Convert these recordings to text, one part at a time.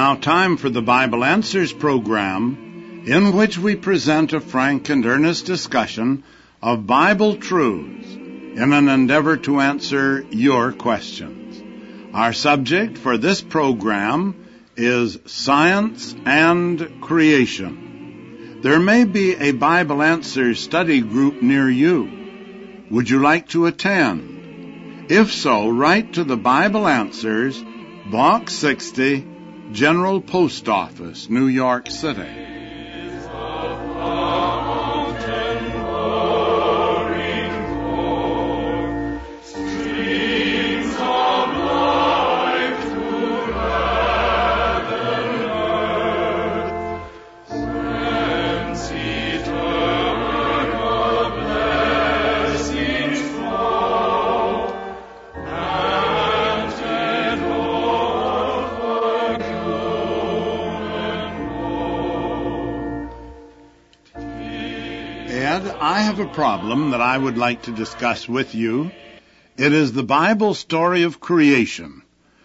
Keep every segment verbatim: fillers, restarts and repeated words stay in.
now time for the Bible Answers program, in which we present a frank and earnest discussion of Bible truths in an endeavor to answer your questions. Our subject for this program is Science and Creation. There may be a Bible Answers study group near you. Would you like to attend? If so, write to the Bible Answers, Box sixty, General Post Office, New York City. I have a problem that I would like to discuss with you. It is the Bible story of creation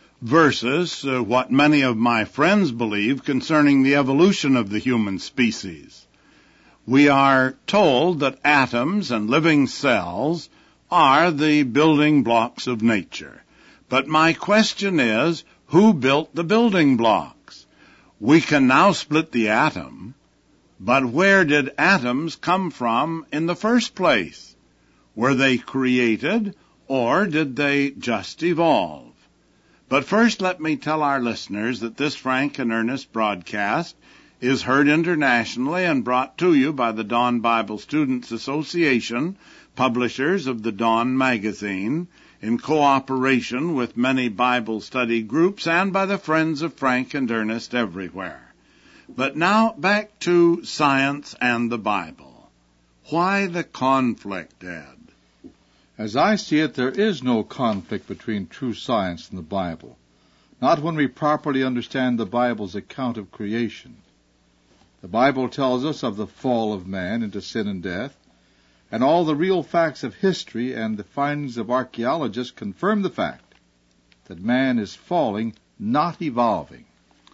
versus uh, what many of my friends believe concerning the evolution of the human species. We are told that atoms and living cells are the building blocks of nature. But my question is, who built the building blocks? We can now split the atom. But where did atoms come from in the first place? Were they created, or did they just evolve? But first, let me tell our listeners that this frank and earnest broadcast is heard internationally and brought to you by the Dawn Bible Students Association, publishers of the Dawn magazine, in cooperation with many Bible study groups and by the friends of Frank and Ernest everywhere. But now back to science and the Bible. Why the conflict, Ed? As I see it, there is no conflict between true science and the Bible, not when we properly understand the Bible's account of creation. The Bible tells us of the fall of man into sin and death, and all the real facts of history and the findings of archaeologists confirm the fact that man is falling, not evolving.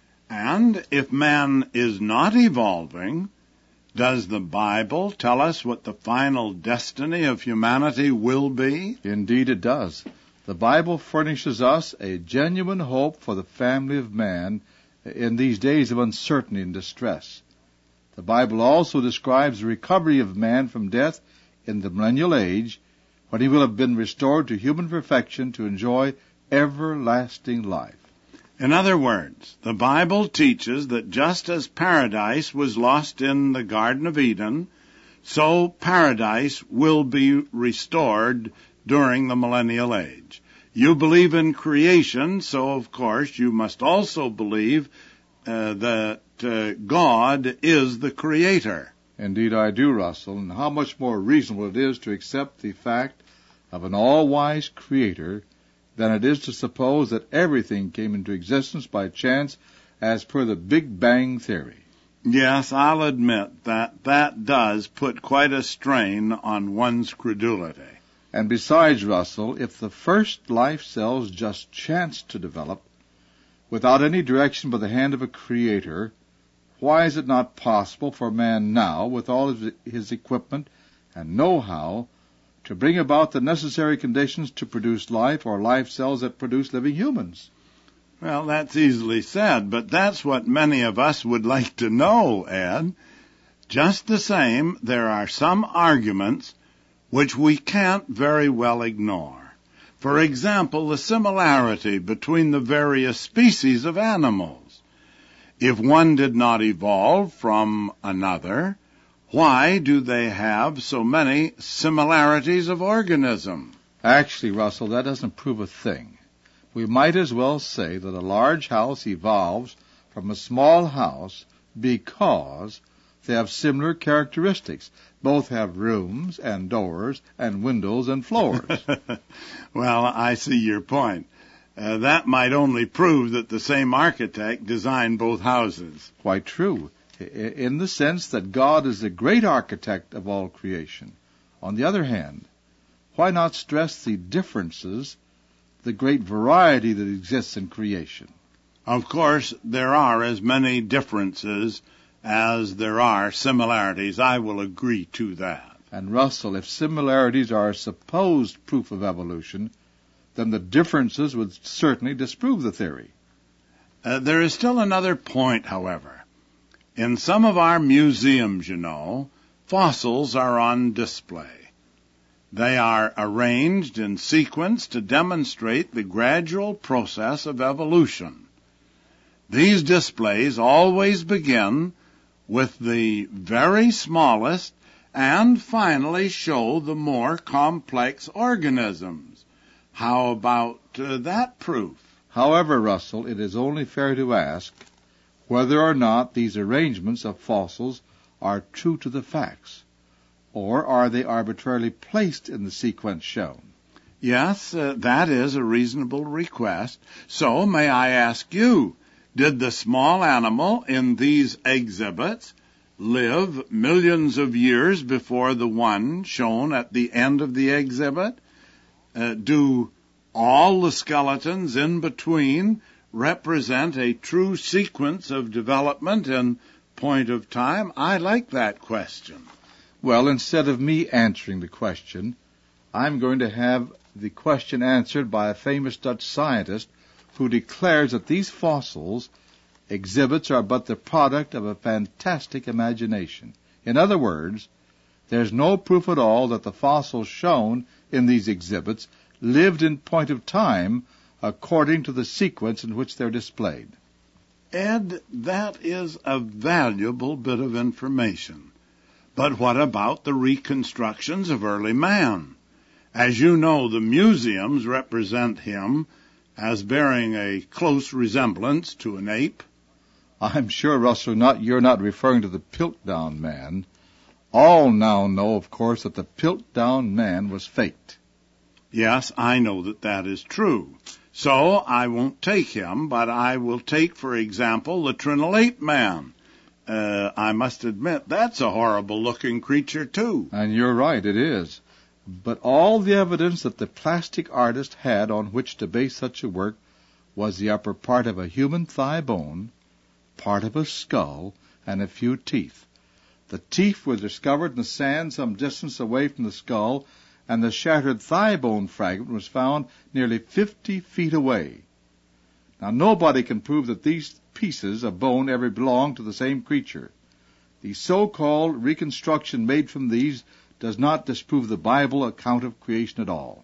And if man is not evolving, does the Bible tell us what the final destiny of humanity will be? Indeed it does. The Bible furnishes us a genuine hope for the family of man in these days of uncertainty and distress. The Bible also describes the recovery of man from death in the millennial age, when he will have been restored to human perfection to enjoy everlasting life. In other words, the Bible teaches that just as paradise was lost in the Garden of Eden, so paradise will be restored during the millennial age. You believe in creation, so of course you must also believe uh, that uh, God is the creator. Indeed I do, Russell, and how much more reasonable it is to accept the fact of an all-wise creator than it is to suppose that everything came into existence by chance as per the Big Bang Theory. Yes, I'll admit that that does put quite a strain on one's credulity. And besides, Russell, if the first life cells just chanced to develop without any direction by the hand of a creator, why is it not possible for man now, with all of his equipment and know-how, to bring about the necessary conditions to produce life or life cells that produce living humans? Well, that's easily said, but that's what many of us would like to know, Ed. Just the same, there are some arguments which we can't very well ignore. For example, the similarity between the various species of animals. If one did not evolve from another, why do they have so many similarities of organism? Actually, Russell, that doesn't prove a thing. We might as well say that a large house evolves from a small house because they have similar characteristics. Both have rooms and doors and windows and floors. Well, I see your point. Uh, that might only prove that the same architect designed both houses. Quite true, in the sense that God is the great architect of all creation. On the other hand, why not stress the differences, the great variety that exists in creation? Of course, there are as many differences as there are similarities. I will agree to that. And Russell, if similarities are a supposed proof of evolution, then the differences would certainly disprove the theory. Uh, there is still another point, however. In some of our museums, you know, fossils are on display. They are arranged in sequence to demonstrate the gradual process of evolution. These displays always begin with the very smallest and finally show the more complex organisms. How about uh, that proof? However, Russell, it is only fair to ask whether or not these arrangements of fossils are true to the facts, or are they arbitrarily placed in the sequence shown? Yes, uh, that is a reasonable request. So, may I ask you, did the small animal in these exhibits live millions of years before the one shown at the end of the exhibit? Uh, do all the skeletons in between represent a true sequence of development in point of time? I like that question. Well, instead of me answering the question, I'm going to have the question answered by a famous Dutch scientist who declares that these fossils exhibits are but the product of a fantastic imagination. In other words, there's no proof at all that the fossils shown in these exhibits lived in point of time according to the sequence in which they're displayed. Ed, that is a valuable bit of information. But what about the reconstructions of early man? As you know, the museums represent him as bearing a close resemblance to an ape. I'm sure, Russell, not you're not referring to the Piltdown man. All now know, of course, that the Piltdown man was faked. Yes, I know that that is true. So I won't take him, but I will take, for example, the Trinil Ape Man. Uh, I must admit, that's a horrible-looking creature, too. And you're right, it is. But all the evidence that the plastic artist had on which to base such a work was the upper part of a human thigh bone, part of a skull, and a few teeth. The teeth were discovered in the sand some distance away from the skull, and the shattered thigh bone fragment was found nearly fifty feet away. Now, nobody can prove that these pieces of bone ever belonged to the same creature. The so-called reconstruction made from these does not disprove the Bible account of creation at all.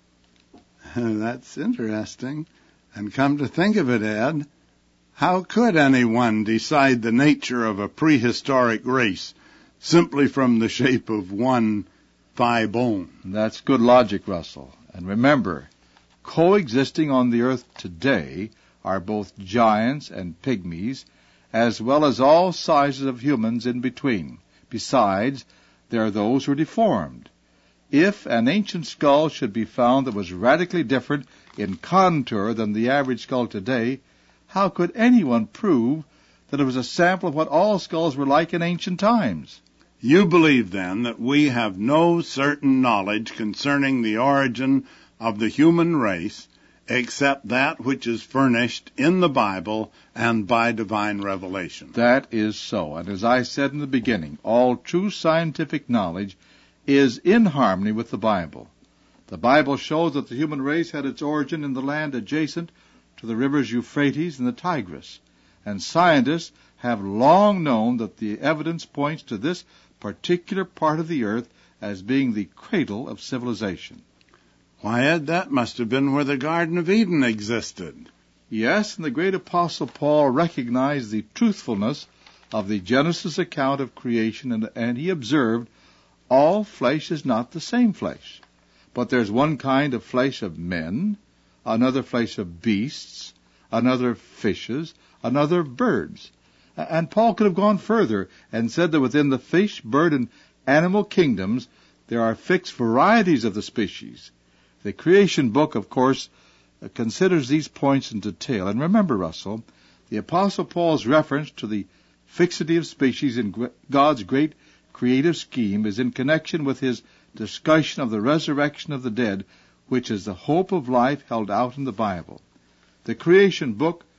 That's interesting. And come to think of it, Ed, how could anyone decide the nature of a prehistoric race simply from the shape of one thigh bone? That's good logic, Russell. And remember, coexisting on the earth today are both giants and pygmies, as well as all sizes of humans in between. Besides, there are those who are deformed. If an ancient skull should be found that was radically different in contour than the average skull today, how could anyone prove that it was a sample of what all skulls were like in ancient times? You believe, then, that we have no certain knowledge concerning the origin of the human race except that which is furnished in the Bible and by divine revelation. That is so. And as I said in the beginning, all true scientific knowledge is in harmony with the Bible. The Bible shows that the human race had its origin in the land adjacent to the rivers Euphrates and the Tigris. And scientists have long known that the evidence points to this particular part of the earth as being the cradle of civilization. Why, Ed, that must have been where the Garden of Eden existed. Yes, and the great Apostle Paul recognized the truthfulness of the Genesis account of creation, and, and he observed, all flesh is not the same flesh, but there's one kind of flesh of men, another flesh of beasts, another of fishes, another of birds. And Paul could have gone further and said that within the fish, bird, and animal kingdoms there are fixed varieties of the species. The creation book, of course, considers these points in detail. And remember, Russell, the Apostle Paul's reference to the fixity of species in God's great creative scheme is in connection with his discussion of the resurrection of the dead, which is the hope of life held out in the Bible. The creation book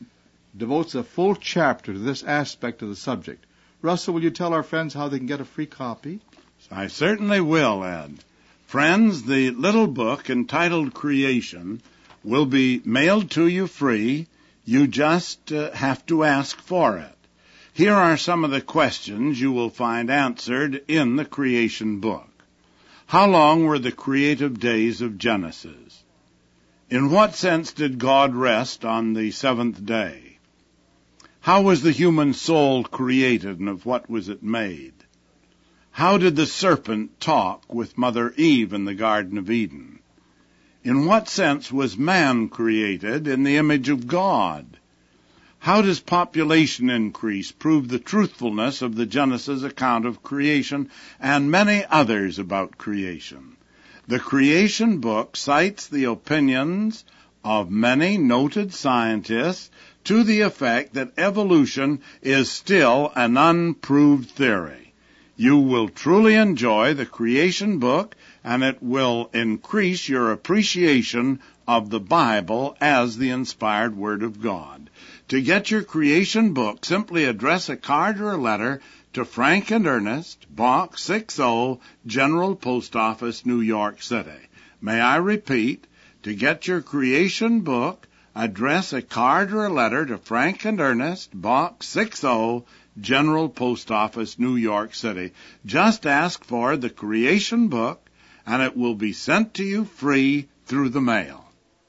devotes a full chapter to this aspect of the subject. Russell, will you tell our friends how they can get a free copy? I certainly will, Ed. Friends, the little book entitled Creation will be mailed to you free. You just uh, have to ask for it. Here are some of the questions you will find answered in the creation book. How long were the creative days of Genesis? In what sense did God rest on the seventh day? How was the human soul created, and of what was it made? How did the serpent talk with Mother Eve in the Garden of Eden? In what sense was man created in the image of God? How does population increase prove the truthfulness of the Genesis account of creation, and many others about creation? The creation book cites the opinions of many noted scientists to the effect that evolution is still an unproved theory. You will truly enjoy the creation book, and it will increase your appreciation of the Bible as the inspired Word of God. To get your creation book, simply address a card or a letter to Frank and Ernest, Box sixty, General Post Office, New York City. May I repeat, to get your creation book, address a card or a letter to Frank and Ernest, Box sixty, General Post Office, New York City. Just ask for the creation book, and it will be sent to you free through the mail.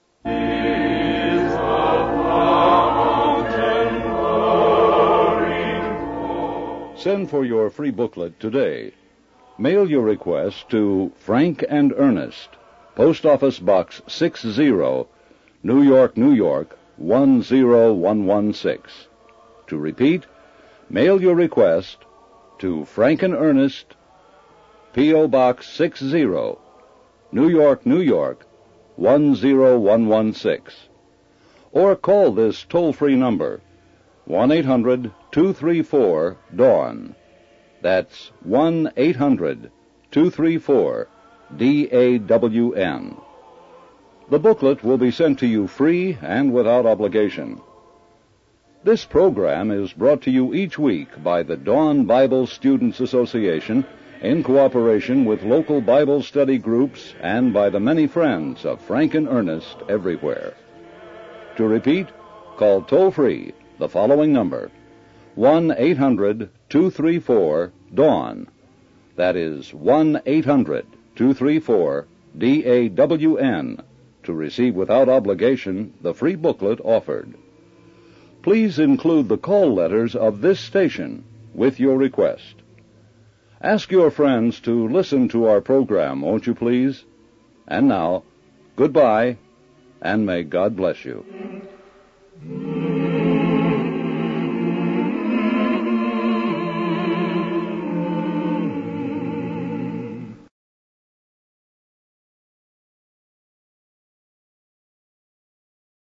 Send for your free booklet today. Mail your request to Frank and Ernest, Post Office Box sixty, New York, New York, one zero one one six. To repeat, mail your request to Frank and Ernest, P O. Box sixty, New York, New York, one zero one one six. Or call this toll-free number, one eight hundred two three four DAWN. That's one eight hundred two three four D A W N. The booklet will be sent to you free and without obligation. This program is brought to you each week by the Dawn Bible Students Association in cooperation with local Bible study groups and by the many friends of Frank and Ernest everywhere. To repeat, call toll-free the following number, one eight hundred two three four DAWN. That is one eight hundred two three four D A W N to receive without obligation the free booklet offered. Please include the call letters of this station with your request. Ask your friends to listen to our program, won't you please? And now, goodbye, and may God bless you.